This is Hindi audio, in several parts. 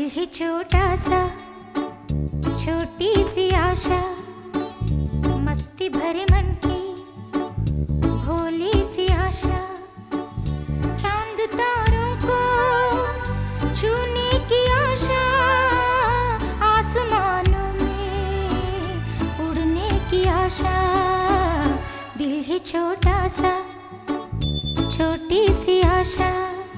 है छोटा सा, छोटी सी आशा, मस्ती भरे मन की भोली सी आशा। चांद तारों को छूने की आशा, आसमानों में उड़ने की आशा। दिल है छोटा सा, छोटी सी आशा।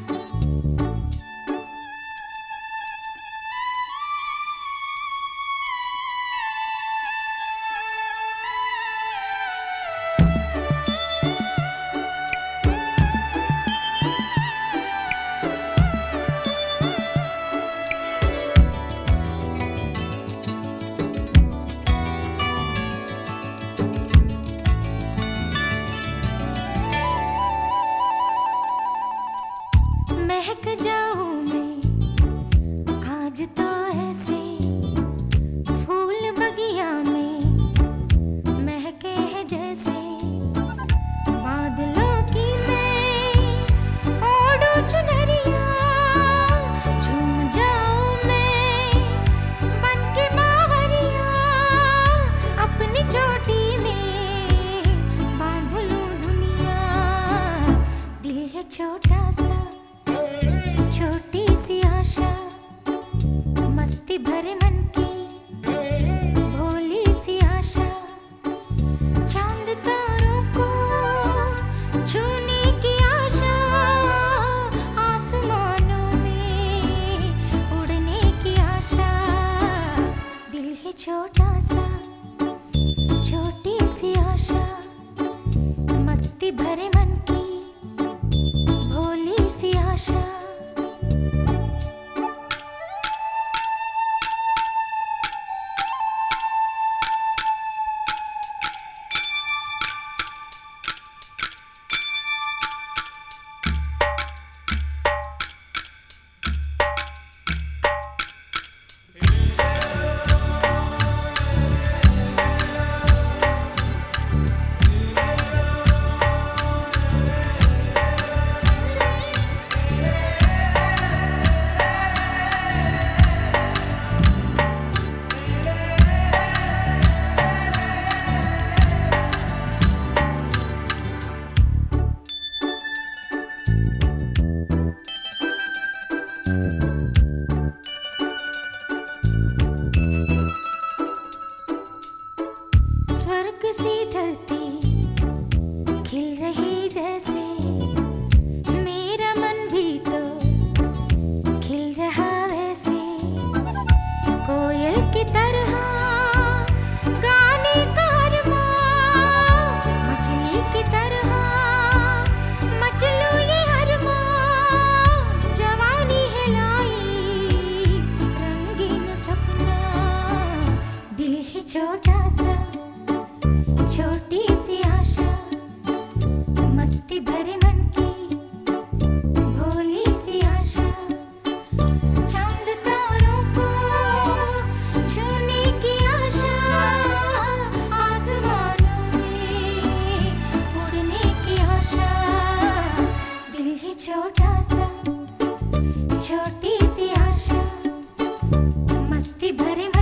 महक जाऊं मैं आज तो ऐसे, फूल बगिया में महके हैं जैसे। बादलों की मैं ओढ़ूं चुनरिया, झूम जाऊं मैं बन के बावरिया। अपनी चोटी में बांध लूं दुनिया। दिल है छोटा सा, छोटी सी आशा, मस्ती भरे मन की भोली सी आशा। चांद तारों को छूने की आशा, आसमानों में उड़ने की आशा। दिल है छोटा सा, छोटी सी आशा, मस्ती भरे मन की भोली सी आशा। स्वर्ग सी धरती खिल रही जैसे, मेरा मन भी तो खिल रहा वैसे। कोयल की तरह गाने का अरमां, मछली की तरह मचलूं ये अरमां। जवानी है लाई रंगीन सपना। दिल है छोटा सा, छोटी सी आशा, मस्ती भरे मन की भोली सी आशा। चांद तारों को छूने की आशा, आसमानों में उड़ने की आशा। दिल है छोटा सा, छोटी सी आशा, मस्ती भरे मन